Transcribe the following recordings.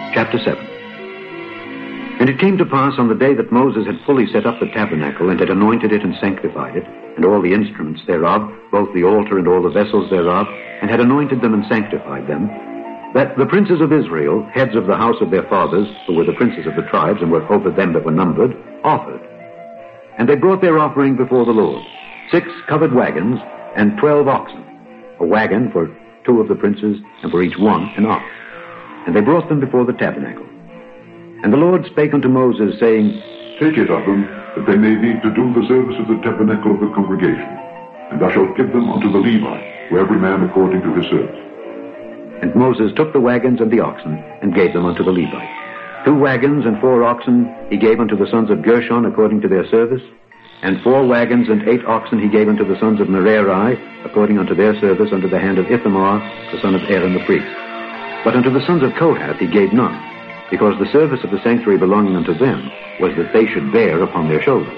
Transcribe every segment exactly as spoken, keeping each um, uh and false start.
Chapter seven. And it came to pass on the day that Moses had fully set up the tabernacle, and had anointed it and sanctified it, and all the instruments thereof, both the altar and all the vessels thereof, and had anointed them and sanctified them, that the princes of Israel, heads of the house of their fathers, who were the princes of the tribes, and were over them that were numbered, offered. And they brought their offering before the Lord, six covered wagons, and twelve oxen, a wagon for two of the princes, and for each one an ox. And they brought them before the tabernacle. And the Lord spake unto Moses, saying, Take it of them, that they may be to do the service of the tabernacle of the congregation. And thou shalt give them unto the Levites, to every man according to his service. And Moses took the wagons and the oxen, and gave them unto the Levites. Two wagons and four oxen he gave unto the sons of Gershon according to their service, and four wagons and eight oxen he gave unto the sons of Merari according unto their service under the hand of Ithamar, the son of Aaron the priest. But unto the sons of Kohath he gave none, because the service of the sanctuary belonging unto them was that they should bear upon their shoulders.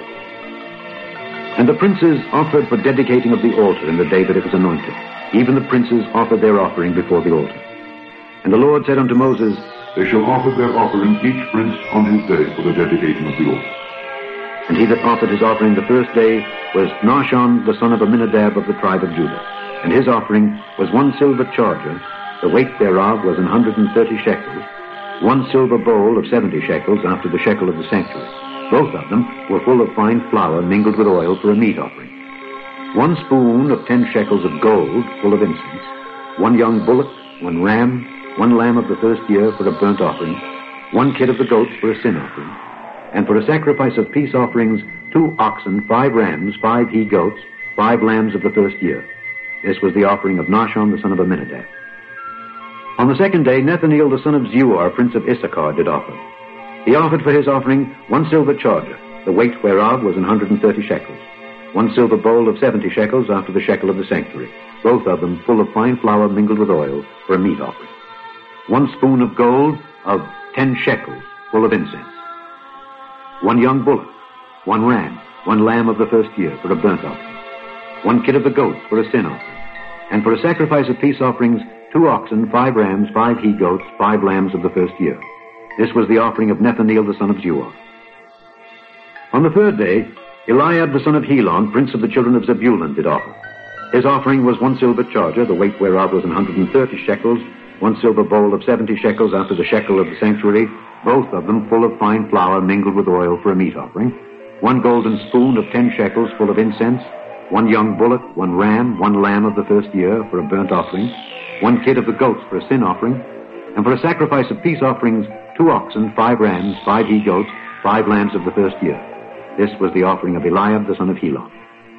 And the princes offered for dedicating of the altar in the day that it was anointed. Even the princes offered their offering before the altar. And the Lord said unto Moses, They shall offer their offering each prince on his day for the dedication of the altar. And he that offered his offering the first day was Nahshon the son of Amminadab of the tribe of Judah. And his offering was one silver charger, the weight thereof was an hundred and thirty shekels, one silver bowl of seventy shekels after the shekel of the sanctuary. Both of them were full of fine flour mingled with oil for a meat offering. One spoon of ten shekels of gold full of incense, one young bullock, one ram, one lamb of the first year for a burnt offering, one kid of the goats for a sin offering, and for a sacrifice of peace offerings, two oxen, five rams, five he-goats, five lambs of the first year. This was the offering of Nahshon the son of Amminadab. On the second day, Nethaneel the son of Zuar, prince of Issachar, did offer. He offered for his offering one silver charger, the weight whereof was an hundred and thirty shekels, one silver bowl of seventy shekels after the shekel of the sanctuary, both of them full of fine flour mingled with oil for a meat offering, one spoon of gold of ten shekels full of incense, one young bullock, one ram, one lamb of the first year for a burnt offering, one kid of the goats for a sin offering, and for a sacrifice of peace offerings, two oxen, five rams, five he-goats, five lambs of the first year. This was the offering of Nethaneel the son of Zuar. On the third day, Eliab the son of Helon, prince of the children of Zebulun, did offer. His offering was one silver charger, the weight whereof was an hundred and thirty shekels, one silver bowl of seventy shekels after the shekel of the sanctuary, both of them full of fine flour mingled with oil for a meat offering, one golden spoon of ten shekels full of incense, one young bullock, one ram, one lamb of the first year for a burnt offering, one kid of the goats for a sin offering, and for a sacrifice of peace offerings, two oxen, five rams, five he-goats, five lambs of the first year. This was the offering of Eliab the son of Helon.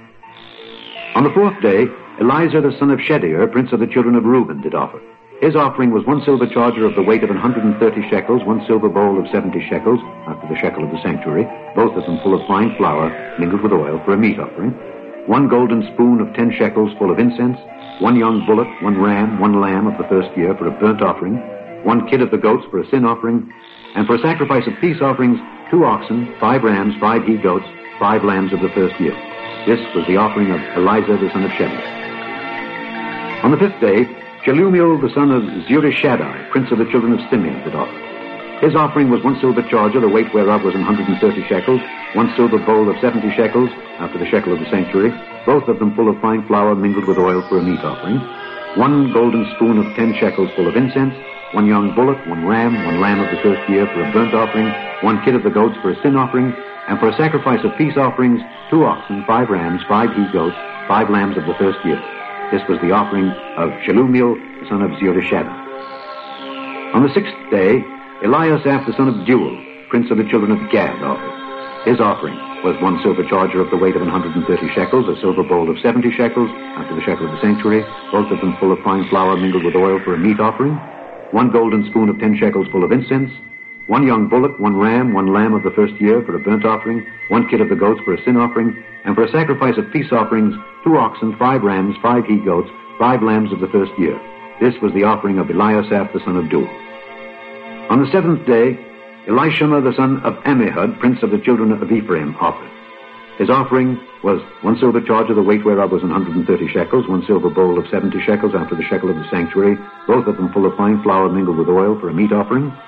On the fourth day, Eliezer the son of Shedeur, prince of the children of Reuben, did offer. His offering was one silver charger of the weight of an hundred and thirty shekels, one silver bowl of seventy shekels, after the shekel of the sanctuary, both of them full of fine flour mingled with oil for a meat offering, one golden spoon of ten shekels full of incense, one young bullock, one ram, one lamb of the first year for a burnt offering, one kid of the goats for a sin offering, and for a sacrifice of peace offerings, two oxen, five rams, five he-goats, five lambs of the first year. This was the offering of Eliezer the son of Shedeur. On the fifth day, Shelumiel the son of Zurishaddai, prince of the children of Simeon, did offer. His offering was one silver charger, the weight whereof was an hundred and thirty shekels, one silver bowl of seventy shekels, after the shekel of the sanctuary, both of them full of fine flour mingled with oil for a meat offering, one golden spoon of ten shekels full of incense, one young bullock, one ram, one lamb of the first year for a burnt offering, one kid of the goats for a sin offering, and for a sacrifice of peace offerings, two oxen, five rams, five he-goats, five lambs of the first year. This was the offering of Shelumiel, the son of Zurishaddai. On the sixth day, Eliasaph, the son of Deuel, prince of the children of Gad, offered. His offering was one silver charger of the weight of one hundred and thirty shekels, a silver bowl of seventy shekels, after the shekel of the sanctuary, both of them full of fine flour mingled with oil for a meat offering, one golden spoon of ten shekels full of incense, one young bullock, one ram, one lamb of the first year for a burnt offering, one kid of the goats for a sin offering, and for a sacrifice of peace offerings, two oxen, five rams, five he-goats, five lambs of the first year. This was the offering of Eliasaph, the son of Deuel. On the seventh day, Elishama, the son of Ammihud, prince of the children of Ephraim, offered. His offering was one silver charger, the weight whereof was one hundred and thirty shekels, one silver bowl of seventy shekels after the shekel of the sanctuary, both of them full of fine flour mingled with oil for a meat offering,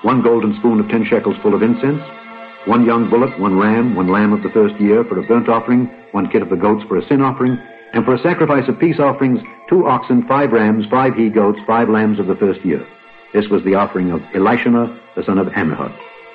one golden spoon of ten shekels full of incense, one young bullock, one ram, one lamb of the first year for a burnt offering, one kid of the goats for a sin offering, and for a sacrifice of peace offerings, two oxen, five rams, five he-goats, five lambs of the first year. This was the offering of Elishama, the son of Ammihud.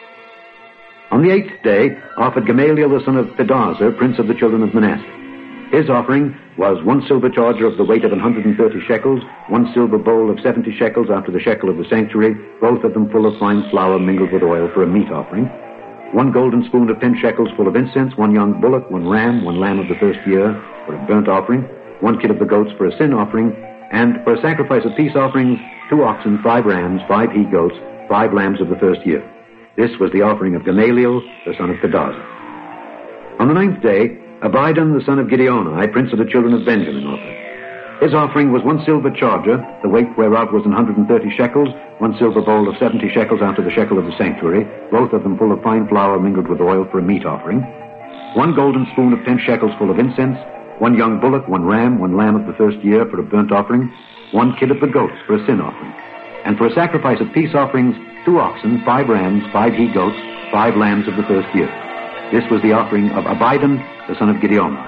On the eighth day offered Gamaliel, the son of Pedahzur, prince of the children of Manasseh. His offering was one silver charger of the weight of one hundred thirty shekels, one silver bowl of seventy shekels after the shekel of the sanctuary, both of them full of fine flour mingled with oil for a meat offering, one golden spoon of ten shekels full of incense, one young bullock, one ram, one lamb of the first year for a burnt offering, one kid of the goats for a sin offering, and for a sacrifice of peace offerings, two oxen, five rams, five he-goats, five lambs of the first year. This was the offering of Gamaliel, the son of Pedahzur. On the ninth day, Abidan, the son of Gideoni, prince of the children of Benjamin, offered. His offering was one silver charger, the weight whereof was one hundred thirty shekels, one silver bowl of seventy shekels after the shekel of the sanctuary, both of them full of fine flour mingled with oil for a meat offering, one golden spoon of ten shekels full of incense, one young bullock, one ram, one lamb of the first year for a burnt offering, one kid of the goats for a sin offering, and for a sacrifice of peace offerings, two oxen, five rams, five he-goats, five lambs of the first year. This was the offering of Abidan, the son of Gideoni.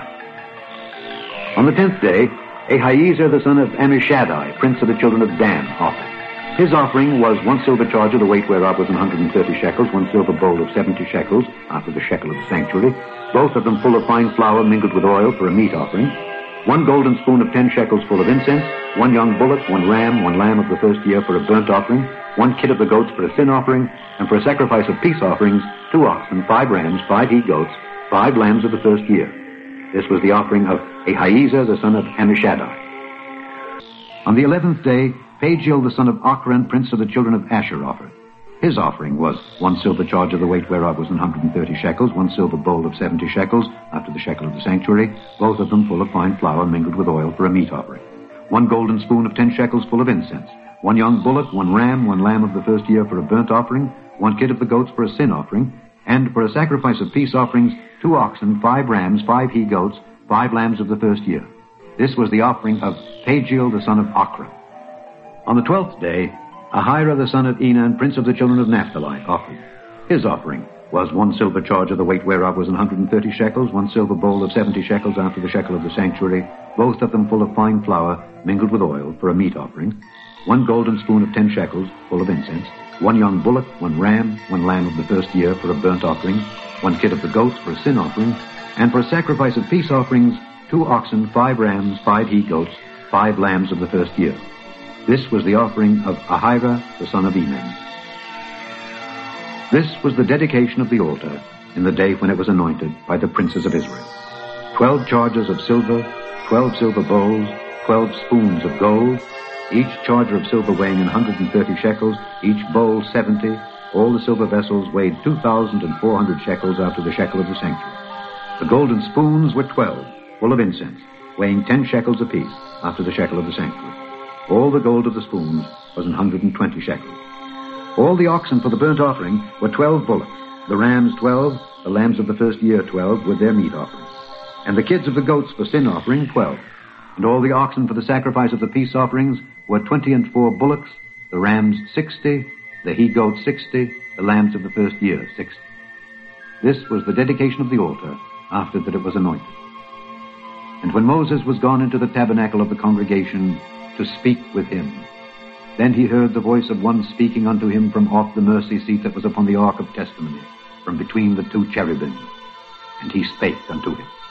On the tenth day, Ahiezer, the son of Ammishaddai, prince of the children of Dan, offered. His offering was one silver charger, the weight whereof was one hundred thirty shekels, one silver bowl of seventy shekels, after the shekel of the sanctuary, both of them full of fine flour mingled with oil for a meat offering, one golden spoon of ten shekels full of incense, one young bullock, one ram, one lamb of the first year for a burnt offering, one kid of the goats for a sin offering, and for a sacrifice of peace offerings, two oxen, five rams, five he-goats, five lambs of the first year. This was the offering of Ahiezer, the son of Ammishaddai. On the eleventh day, Pagiel, the son of Ochran, prince of the children of Asher, offered. His offering was one silver charger, the weight whereof was one hundred thirty shekels, one silver bowl of seventy shekels, after the shekel of the sanctuary, both of them full of fine flour mingled with oil for a meat offering, one golden spoon of ten shekels full of incense, one young bullock, one ram, one lamb of the first year for a burnt offering, one kid of the goats for a sin offering, and for a sacrifice of peace offerings, two oxen, five rams, five he-goats, five lambs of the first year. This was the offering of Pagiel, the son of Ochran. On the twelfth day, Ahira, the son of Enan, prince of the children of Naphtali, offered. His offering was one silver charger, the weight whereof was one hundred thirty shekels, one silver bowl of seventy shekels after the shekel of the sanctuary, both of them full of fine flour mingled with oil for a meat offering, one golden spoon of ten shekels full of incense, one young bullock, one ram, one lamb of the first year for a burnt offering, one kid of the goats for a sin offering, and for a sacrifice of peace offerings, two oxen, five rams, five he-goats, five lambs of the first year. This was the offering of Ahira, the son of Enan. This was the dedication of the altar in the day when it was anointed by the princes of Israel. Twelve chargers of silver, twelve silver bowls, twelve spoons of gold, each charger of silver weighing one hundred thirty shekels, each bowl seventy. All the silver vessels weighed two thousand four hundred shekels after the shekel of the sanctuary. The golden spoons were twelve, full of incense, weighing ten shekels apiece after the shekel of the sanctuary. All the gold of the spoons was one hundred twenty shekels. All the oxen for the burnt offering were twelve bullocks, the rams twelve, the lambs of the first year twelve, with their meat offering, and the kids of the goats for sin offering twelve. And all the oxen for the sacrifice of the peace offerings were twenty and four bullocks, the rams sixty, the he-goats sixty, the lambs of the first year sixty. This was the dedication of the altar after that it was anointed. And when Moses was gone into the tabernacle of the congregation to speak with him, then he heard the voice of one speaking unto him from off the mercy seat that was upon the ark of testimony, from between the two cherubim. And he spake unto him.